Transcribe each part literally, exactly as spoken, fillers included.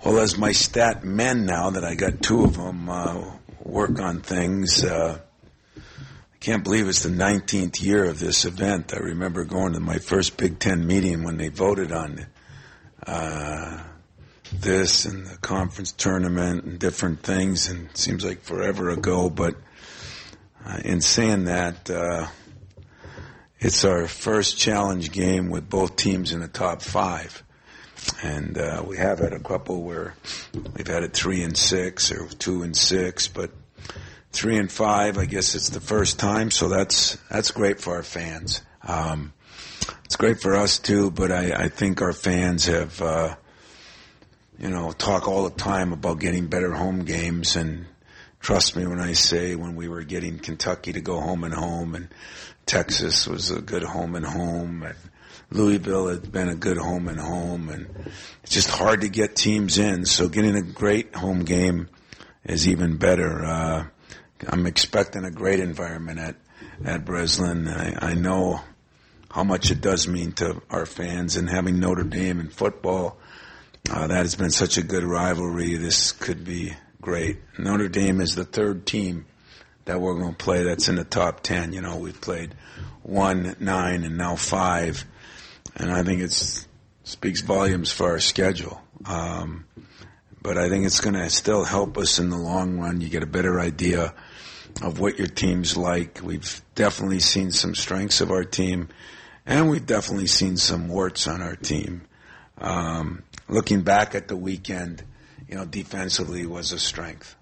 Well, as my stat men now that I got two of them uh, work on things, uh, I can't believe it's the nineteenth year of this event. I remember going to my first Big Ten meeting when they voted on uh, this and the conference tournament and different things, and it seems like forever ago, but uh, in saying that, uh, it's our first challenge game with both teams in the top five. And uh, we have had a couple where we've had it three and six or two and six, but three and five, I guess it's the first time, so that's that's great for our fans. Um, it's great for us too, but I, I think our fans have, uh, you know, talk all the time about getting better home games, and trust me when I say when we were getting Kentucky to go home and home, and Texas was a good home and home, and Louisville had been a good home and home, and it's just hard to get teams in. So getting a great home game is even better. Uh, I'm expecting a great environment at at Breslin. I, I know how much it does mean to our fans, and having Notre Dame in football, uh, that has been such a good rivalry. This could be great. Notre Dame is the third team that we're going to play that's in the top ten. You know, we've played one, nine, and now five. And I think it speaks volumes for our schedule. Um, but I think it's going to still help us in the long run. You get a better idea of what your team's like. We've definitely seen some strengths of our team, and we've definitely seen some warts on our team. Um, looking back at the weekend, you know, defensively was a strength.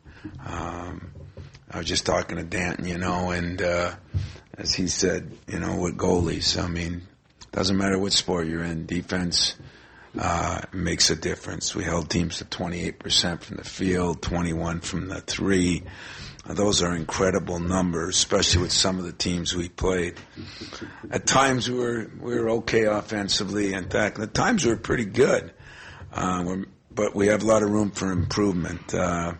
Um, I was just talking to Danton, you know, and uh, as he said, you know, with goalies, I mean, doesn't matter what sport you're in, defense uh, makes a difference. We held teams to twenty-eight percent from the field, twenty-one from the three. Uh, those are incredible numbers, especially with some of the teams we played. At times we were we were okay offensively. In fact, at times we were pretty good, uh, we're, but we have a lot of room for improvement. Uh,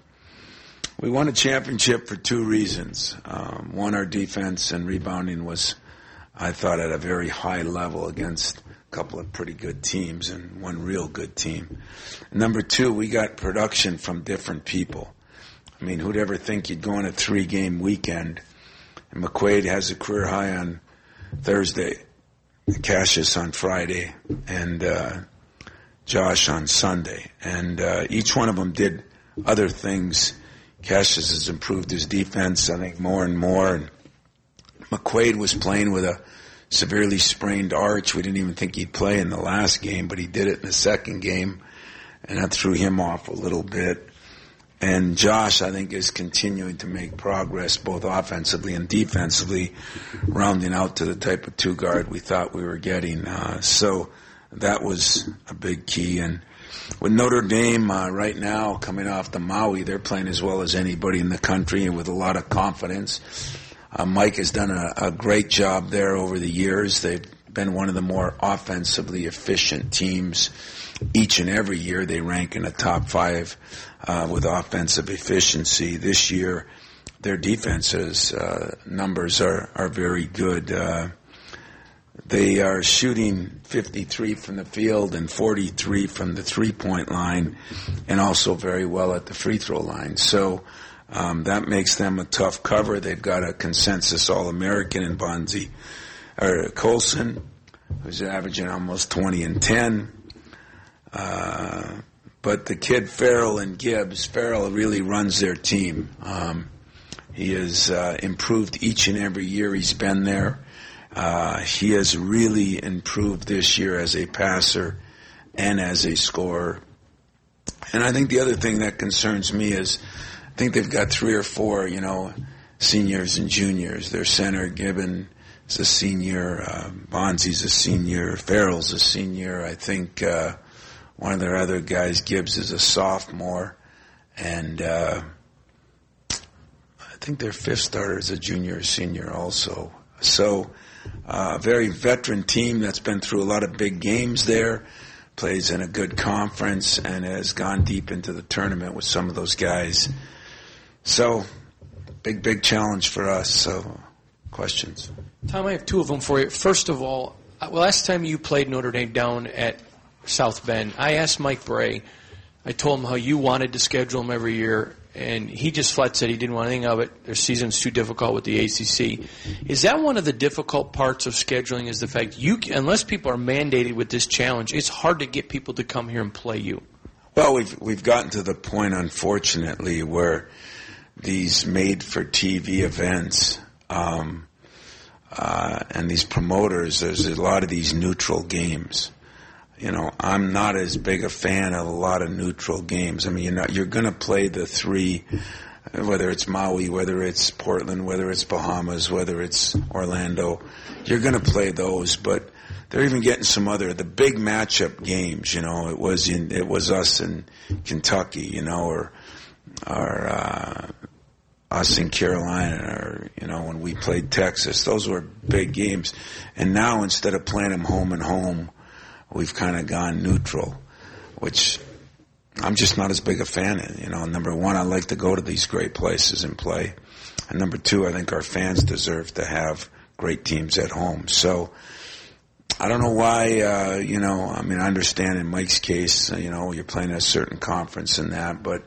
we won a championship for two reasons. Um, one, our defense and rebounding was, I thought, at a very high level against a couple of pretty good teams and one real good team. And number two, we got production from different people. I mean, who'd ever think you'd go on a three-game weekend, and McQuaid has a career high on Thursday, Cassius on Friday, and uh, Josh on Sunday. And uh, each one of them did other things. Cassius has improved his defense, I think, more and more, and McQuaid was playing with a severely sprained arch. We didn't even think he'd play in the last game, but he did it in the second game, and that threw him off a little bit. And Josh, I think, is continuing to make progress both offensively and defensively, rounding out to the type of two-guard we thought we were getting. Uh, so that was a big key. And with Notre Dame uh, right now coming off the Maui, they're playing as well as anybody in the country and with a lot of confidence. Uh, Mike has done a, a great job there over the years. They've been one of the more offensively efficient teams each and every year. They rank in the top five uh, with offensive efficiency. This year, their defenses uh, numbers are, are very good. Uh, they are shooting fifty-three from the field and forty-three from the three-point line, and also very well at the free throw line. So Um, that makes them a tough cover. They've got a consensus All-American in Bonzi, or Colson, who's averaging almost twenty and ten. Uh, but the kid Farrell and Gibbs, Farrell really runs their team. Um, he has uh, improved each and every year he's been there. Uh, he has really improved this year as a passer and as a scorer. And I think the other thing that concerns me is I think they've got three or four, you know, seniors and juniors. Their center, Gibbon, is a senior. Uh, Bonzi's a senior. Farrell's a senior. I think uh, one of their other guys, Gibbs, is a sophomore. And uh, I think their fifth starter is a junior or senior also. So a uh, very veteran team that's been through a lot of big games there, plays in a good conference, and has gone deep into the tournament with some of those guys. So, big, big challenge for us. So, questions? Tom, I have two of them for you. First of all, well, last time you played Notre Dame down at South Bend, I asked Mike Bray, I told him how you wanted to schedule them every year, and he just flat said he didn't want anything of it. Their season's too difficult with the A C C. Is that one of the difficult parts of scheduling, is the fact you, unless people are mandated with this challenge, it's hard to get people to come here and play you? Well, we've we've gotten to the point, unfortunately, where these made-for-T V events um, uh, and these promoters, there's a lot of these neutral games. You know, I'm not as big a fan of a lot of neutral games. I mean, you're not, you're going to play the three, whether it's Maui, whether it's Portland, whether it's Bahamas, whether it's Orlando. You're going to play those, but they're even getting some other, the big matchup games, you know. It was in, it was us in Kentucky, you know, or, or, uh, us in Carolina, or, you know, when we played Texas. Those were big games. And now, instead of playing them home and home, we've kind of gone neutral, which I'm just not as big a fan of. You know, number one, I like to go to these great places and play. And number two, I think our fans deserve to have great teams at home. So I don't know why, uh, you know, I mean, I understand in Mike's case, you know, you're playing a certain conference and that, but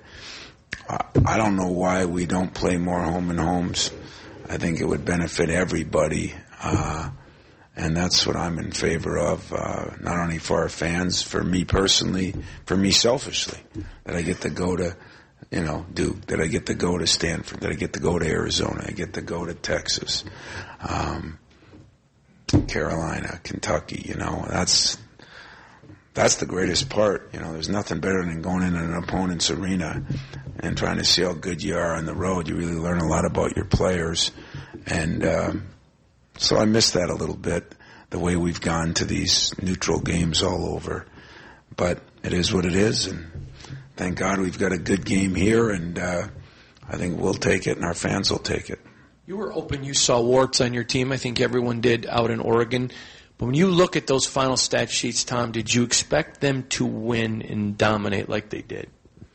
I don't know why we don't play more home and homes. I think it would benefit everybody. Uh, And that's what I'm in favor of, uh, not only for our fans, for me personally, for me selfishly, that I get to go to, you know, Duke, that I get to go to Stanford, that I get to go to Arizona, I get to go to Texas, um, Carolina, Kentucky, you know, that's, that's the greatest part. You know, there's nothing better than going in an opponent's arena and trying to see how good you are on the road. You really learn a lot about your players, and, um, so I miss that a little bit, the way we've gone to these neutral games all over. But it is what it is, and thank God we've got a good game here, and uh, I think we'll take it and our fans will take it. You were open. You saw warts on your team. I think everyone did out in Oregon. But when you look at those final stat sheets, Tom, did you expect them to win and dominate like they did?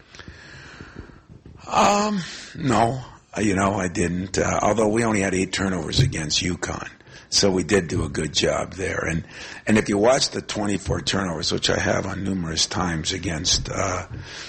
Um, no. You know, I didn't, uh, although we only had eight turnovers against UConn. So we did do a good job there. And and if you watch the twenty-four turnovers, which I have on numerous times against uh,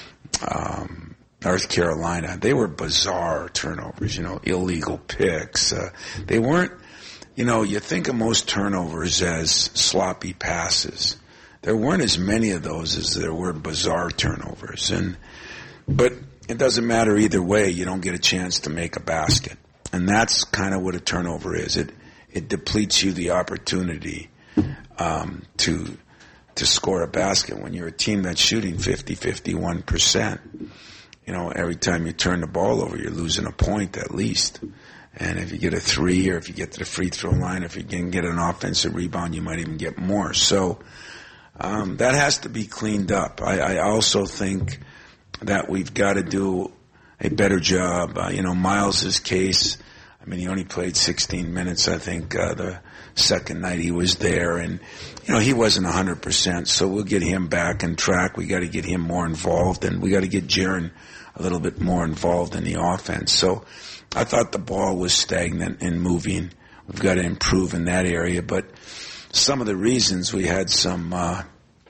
um, North Carolina, they were bizarre turnovers, you know, illegal picks. Uh, they weren't, you know, you think of most turnovers as sloppy passes. There weren't as many of those as there were bizarre turnovers. And but it doesn't matter either way. You don't get a chance to make a basket. And that's kind of what a turnover is. It it depletes you the opportunity um, to to score a basket when you're a team that's shooting fifty, fifty-one percent. You know, every time you turn the ball over, you're losing a point at least. And if you get a three, or if you get to the free throw line, if you can get an offensive rebound, you might even get more. So um, that has to be cleaned up. I, I also think that we've got to do a better job. Uh, you know, Miles's case, I mean, he only played sixteen minutes, I think, uh, the second night he was there. And, you know, he wasn't one hundred percent, so we'll get him back on track. We got to get him more involved, and we got to get Jaren a little bit more involved in the offense. So I thought the ball was stagnant and moving. We've got to improve in that area. But some of the reasons, we had some uh,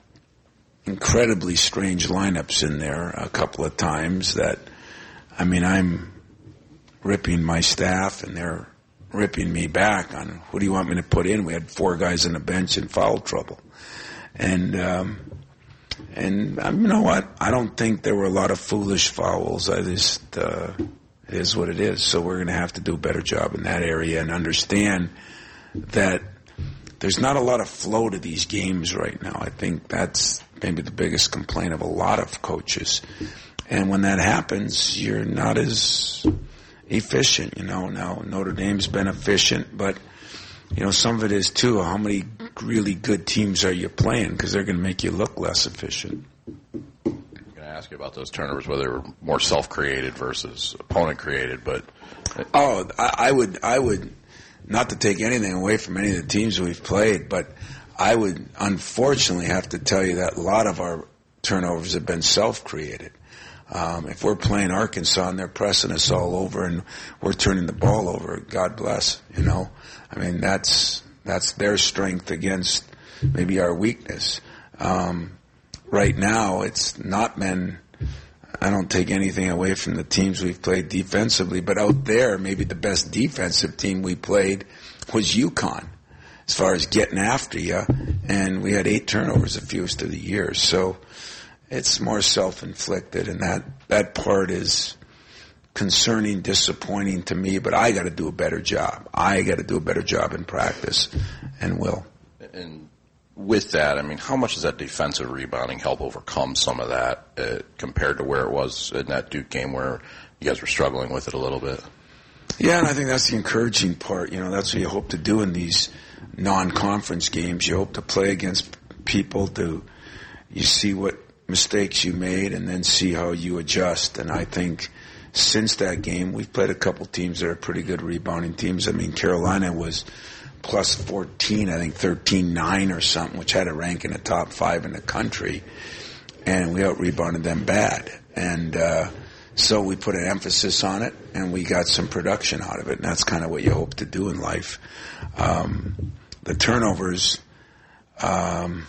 incredibly strange lineups in there a couple of times that, I mean, I'm ripping my staff and they're ripping me back on, who do you want me to put in? We had four guys on the bench in foul trouble. And, um, and um, you know what? I don't think there were a lot of foolish fouls. I just, uh, it is what it is. So we're going to have to do a better job in that area and understand that there's not a lot of flow to these games right now. I think that's maybe the biggest complaint of a lot of coaches. And when that happens, you're not as efficient, you know. Now, Notre Dame's been efficient, but, you know, some of it is, too, how many really good teams are you playing? Because they're going to make you look less efficient. I'm going to ask you about those turnovers, whether they were more self-created versus opponent-created, but... Oh, I, I would, I would, not to take anything away from any of the teams we've played, but I would unfortunately have to tell you that a lot of our turnovers have been self-created. Um, if we're playing Arkansas and they're pressing us all over and we're turning the ball over, God bless, you know. I mean, that's that's their strength against maybe our weakness. Um, right now, it's not been I don't take anything away from the teams we've played defensively, but out there, maybe the best defensive team we played was UConn, as far as getting after you, and we had eight turnovers a few of the year. So it's more self-inflicted, and that, that part is concerning, disappointing to me, but I got to do a better job. I got to do a better job in practice, and will. And with that, I mean, how much does that defensive rebounding help overcome some of that uh, compared to where it was in that Duke game where you guys were struggling with it a little bit? Yeah, and I think that's the encouraging part. You know, that's what you hope to do in these non-conference games. You hope to play against people to you see what mistakes you made and then see how you adjust. And I think since that game, we've played a couple teams that are pretty good rebounding teams. I mean, Carolina was plus fourteen, I think thirteen nine or something, which had a rank in the top five in the country. And we out-rebounded them bad. And uh, so we put an emphasis on it, and we got some production out of it. And that's kind of what you hope to do in life. Um, the turnovers, um,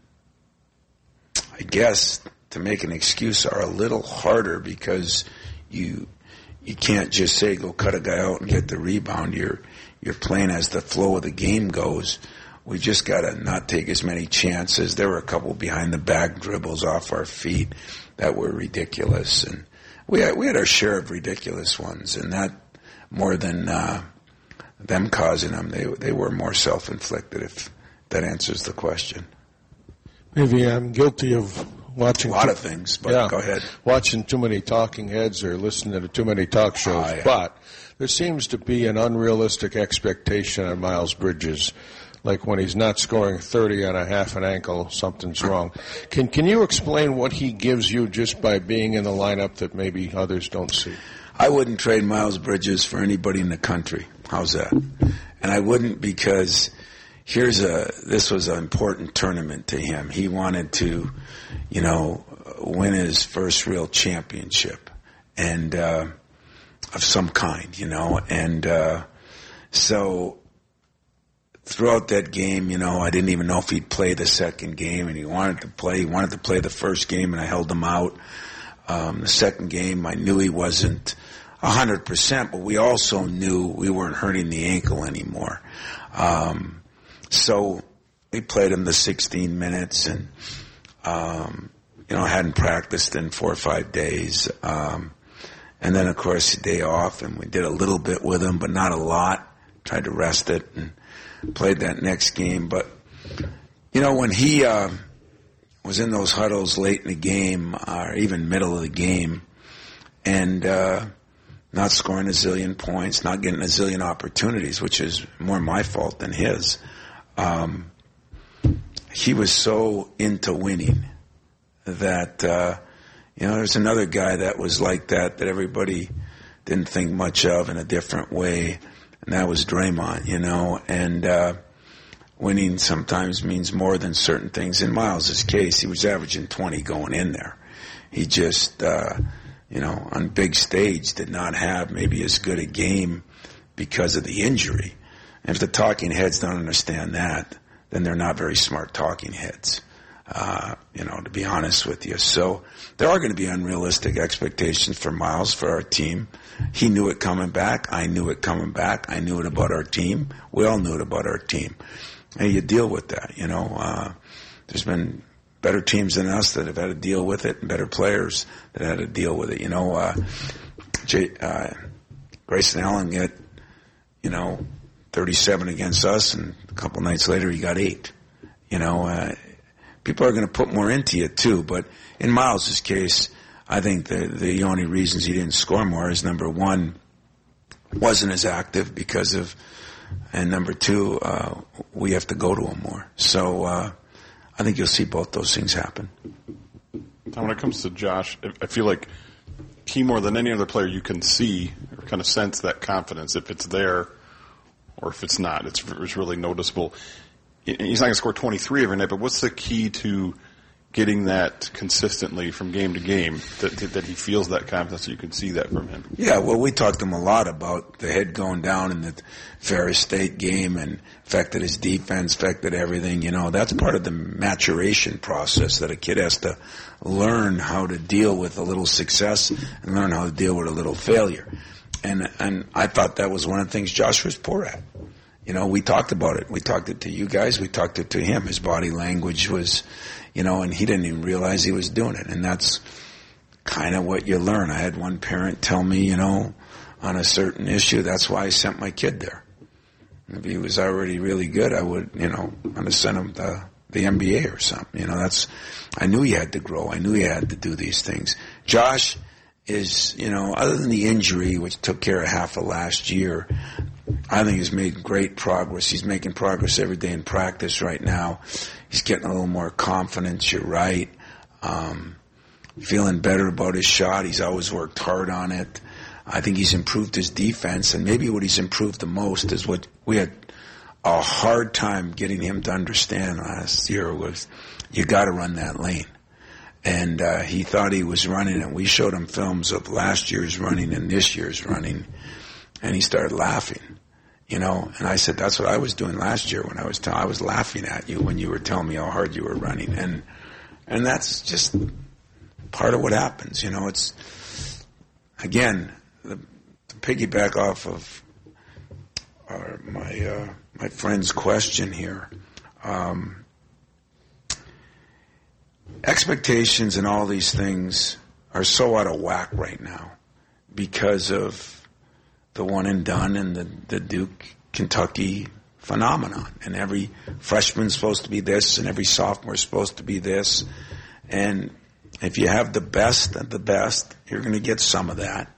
I guess, to make an excuse, are a little harder because you you can't just say go cut a guy out and get the rebound. You're you're playing as the flow of the game goes. We just got to not take as many chances. There were a couple behind the back dribbles off our feet that were ridiculous, and we had, we had our share of ridiculous ones, and that more than uh, them causing them. They they were more self-inflicted. If that answers the question. Maybe I'm guilty of watching a lot too, of things, but yeah, go ahead. Watching too many talking heads or listening to too many talk shows. Oh, yeah. But there seems to be an unrealistic expectation on Miles Bridges. Like when he's not scoring thirty on a half an ankle, something's wrong. Can can you explain what he gives you just by being in the lineup that maybe others don't see? I wouldn't trade Miles Bridges for anybody in the country. How's that? And I wouldn't because here's a this was an important tournament to him. He wanted to, you know, win his first real championship and uh, of some kind, you know. And uh, so throughout that game, you know, I didn't even know if he'd play the second game, and he wanted to play. He wanted to play the first game, and I held him out. Um, the second game, I knew he wasn't one hundred percent, but we also knew we weren't hurting the ankle anymore. Um, so we played him the sixteen minutes, and, um, you know, I hadn't practiced in four or five days. Um, and then, of course, a day off, and we did a little bit with him, but not a lot. Tried to rest it and played that next game. But, you know, when he uh, was in those huddles late in the game, or even middle of the game, and uh, not scoring a zillion points, not getting a zillion opportunities, which is more my fault than his, um, he was so into winning that, uh, you know, there's another guy that was like that, that everybody didn't think much of in a different way, and that was Draymond, you know, and uh, winning sometimes means more than certain things. In Miles' case, he was averaging twenty going in there. He just, uh, you know, on big stage did not have maybe as good a game because of the injury. And if the talking heads don't understand that, then they're not very smart talking heads, uh, you know, to be honest with you. So there are going to be unrealistic expectations for Miles, for our team. He knew it coming back. I knew it coming back. I knew it about our team. We all knew it about our team. And you deal with that, you know. Uh, there's been better teams than us that have had to deal with it, and better players that had to deal with it. You know, uh, Jay, uh, Grayson Allen got, you know, thirty-seven against us, and a couple nights later he got eight. You know, uh, people are going to put more into it too, but in Miles' case, I think the the only reasons he didn't score more is, number one, wasn't as active because of, and number two, uh, we have to go to him more. So uh, I think you'll see both those things happen. Now, when it comes to Josh, I feel like he, more than any other player, you can see or kind of sense that confidence if it's there or if it's not. It's, it's really noticeable. He's not going to score twenty-three every night, but what's the key to getting that consistently from game to game, that, that he feels that confidence, so you can see that from him. Yeah, well, we talked to him a lot about the head going down in the Ferris State game and affected his defense, affected everything. You know, that's part of the maturation process that a kid has to learn how to deal with a little success and learn how to deal with a little failure. And and I thought that was one of the things Josh was poor at. You know, we talked about it. We talked it to you guys. We talked it to him. His body language was, you know, and he didn't even realize he was doing it. And that's kind of what you learn. I had one parent tell me, you know, on a certain issue, that's why I sent my kid there. If he was already really good, I would, you know, I'd have sent him to the N B A or something. You know, that's, I knew he had to grow. I knew he had to do these things. Josh is, you know, other than the injury, which took care of half of last year, I think he's made great progress. He's making progress every day in practice right now. He's getting a little more confidence. You're right. Um, feeling better about his shot. He's always worked hard on it. I think he's improved his defense, and maybe what he's improved the most is what we had a hard time getting him to understand last year was you got to run that lane. And uh, he thought he was running it. We showed him films of last year's running and this year's running, and he started laughing. You know, and I said, that's what I was doing last year when I was, t- I was laughing at you when you were telling me how hard you were running. And, and that's just part of what happens. You know, it's, again, the, to piggyback off of our, my, uh, my friend's question here, um, expectations and all these things are so out of whack right now because of the one and done and the, the Duke, Kentucky phenomenon. And every freshman's supposed to be this and every sophomore's supposed to be this. And if you have the best of the best, you're going to get some of that.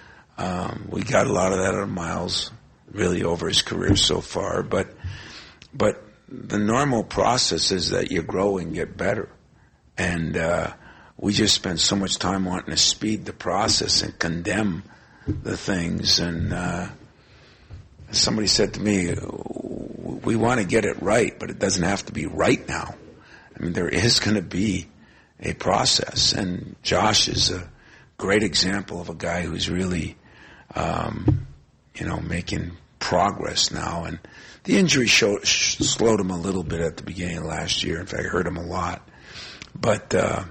Um, we got a lot of that out of Miles really over his career so far. But, but the normal process is that you grow and get better. And uh, we just spend so much time wanting to speed the process and condemn the things. And uh, somebody said to me, we want to get it right, but it doesn't have to be right now. I mean, there is going to be a process. And Josh is a great example of a guy who's really, um, you know, making progress now. And the injury showed, sh- slowed him a little bit at the beginning of last year. In fact, I hurt him a lot. But uh,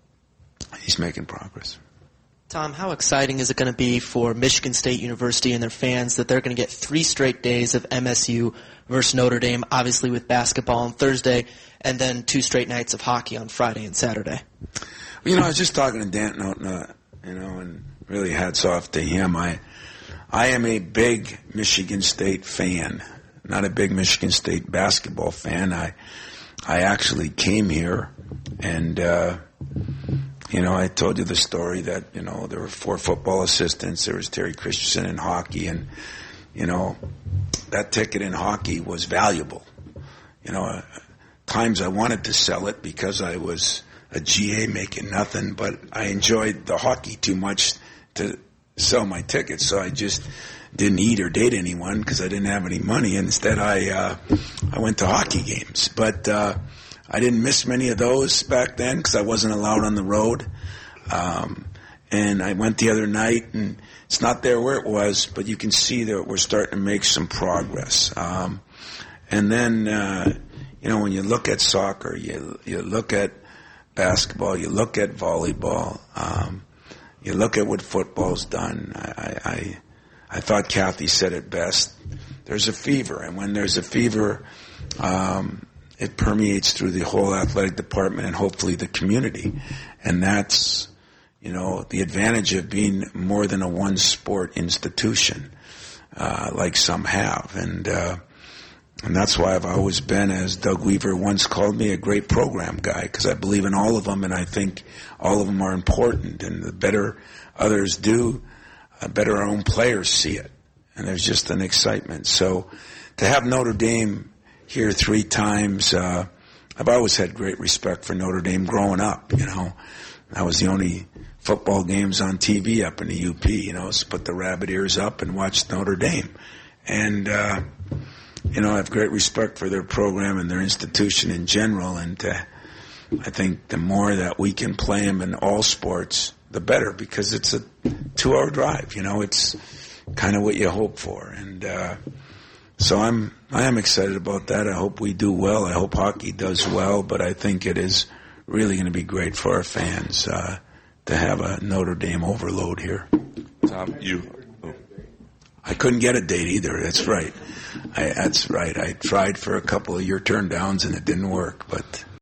he's making progress. Tom, how exciting is it going to be for Michigan State University and their fans that they're going to get three straight days of M S U versus Notre Dame, obviously with basketball on Thursday, and then two straight nights of hockey on Friday and Saturday? Well, you know, I was just talking to Dan Notna, you know, and really hats off to him. I, I am a big Michigan State fan, not a big Michigan State basketball fan. I, I actually came here and, uh, you know, I told you the story that, you know, there were four football assistants. There was Terry Christensen in hockey. And, you know, that ticket in hockey was valuable. You know, uh, times I wanted to sell it because I was a G A making nothing, but I enjoyed the hockey too much to sell my tickets. So I just didn't eat or date anyone because I didn't have any money. Instead, I, uh, I went to hockey games. But, uh, I didn't miss many of those back then because I wasn't allowed on the road. Um, and I went the other night, and it's not there where it was, but you can see that we're starting to make some progress. Um, and then, uh, you know, when you look at soccer, you you look at basketball, you look at volleyball, um, you look at what football's done. I, I I thought Kathy said it best. There's a fever, and when there's a fever, um, it permeates through the whole athletic department and hopefully the community. And that's, you know, the advantage of being more than a one-sport institution, uh, like some have. And, uh, and that's why I've always been, as Doug Weaver once called me, a great program guy, because I believe in all of them, and I think all of them are important. And the better others do, the better our own players see it. And there's just an excitement. So to have Notre Dame here three times. Uh, I've always had great respect for Notre Dame growing up, you know. That was the only football games on T V up in the U P, you know, so put the rabbit ears up and watch Notre Dame. And, uh, you know, I have great respect for their program and their institution in general. And to I think the more that we can play them in all sports, the better, because it's a two-hour drive. You know, it's kind of what you hope for, and uh, so I'm I am excited about that. I hope we do well. I hope hockey does well, but I think it is really going to be great for our fans uh, to have a Notre Dame overload here. Tom, you. Oh. I couldn't get a date either. That's right. I, that's right. I tried for a couple of your turn downs and it didn't work, but